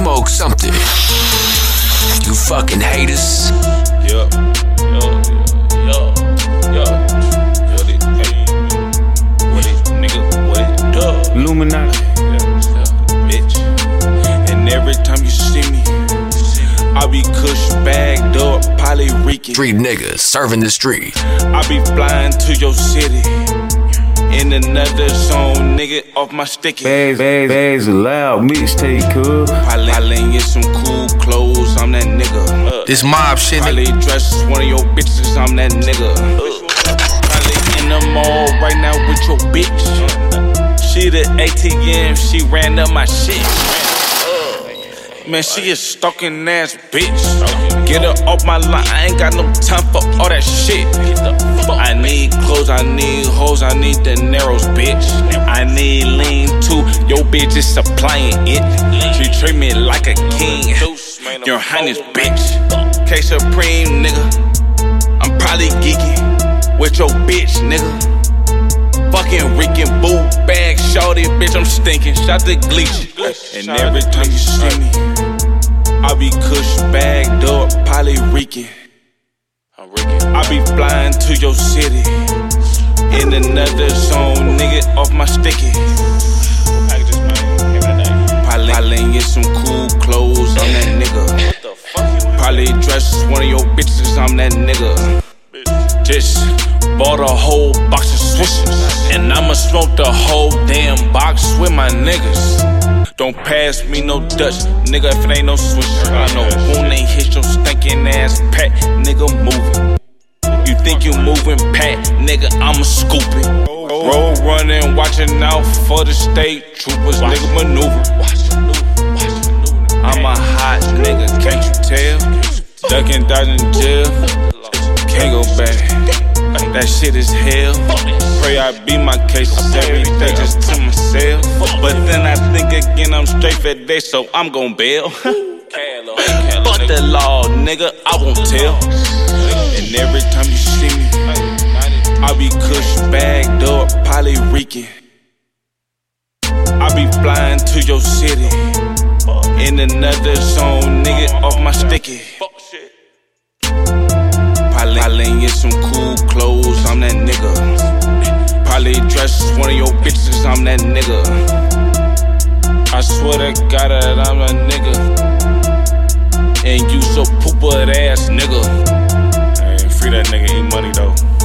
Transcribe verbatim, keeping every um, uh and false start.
smoke something. You fucking haters. Yo, yo, yo, yo, yo, this, hey, what it, nigga, what it does? Illuminati. Yeah, bitch. And every time you see me, I be cush bagged up, poly reeking. Street niggas serving the street. I be flying to your city in another zone, nigga, off my sticky. Bags, bags, bags loud, mixtape, cuz. Probably in some cool clothes, I'm that nigga. Uh, This mob shit, Probably dress one of your bitches, I'm that nigga. Uh, Probably in the mall right now with your bitch. She the A T M, she ran up my shit. Man, she a stalking ass bitch. Get her off my line, I ain't got no time for all that shit. I need clothes, I need hoes, I need the narrows, bitch. I need lean too, your bitch is supplying it. She treat me like a king, your highness, bitch. K Supreme, nigga. I'm probably geeking with your bitch, nigga. Fucking reeking, boo bag, shorty, bitch, I'm stinking. Shot the Gleech. And every time you see me, I be cush bagged up, poly reeking. I be flying to your city in another zone, nigga, off my sticky. Probably in some cool clothes, I'm that nigga. Probably dress one of your bitches, I'm that nigga. Just bought a whole box of swishers, and I'ma smoke the whole damn box with my niggas. Don't pass me no Dutch, nigga, if it ain't no swisher. I know who ain't hit your stinking ass pack, nigga, moving. You think you moving, pat, nigga, I'ma scoop it. Roll running, watching out for the state troopers, nigga, maneuver. I'm a hot nigga, can't you tell? Ducking, dodging jail, can't go back. That shit is hell. Pray I beat my cases every day just to myself. But then I think again I'm straight for day, so I'm gon' bail. Fuck the law, nigga, I won't tell. And every time you see me, I be cush bagged up, poly reeking. I be flying to your city in another zone, nigga, off my sticky. Probably in some cool clothes, I'm that nigga. Probably dress one of your bitches, I'm that nigga. I swear to God that I'm a nigga. And you so pooper ass nigga. Hey, free that nigga, eat money though.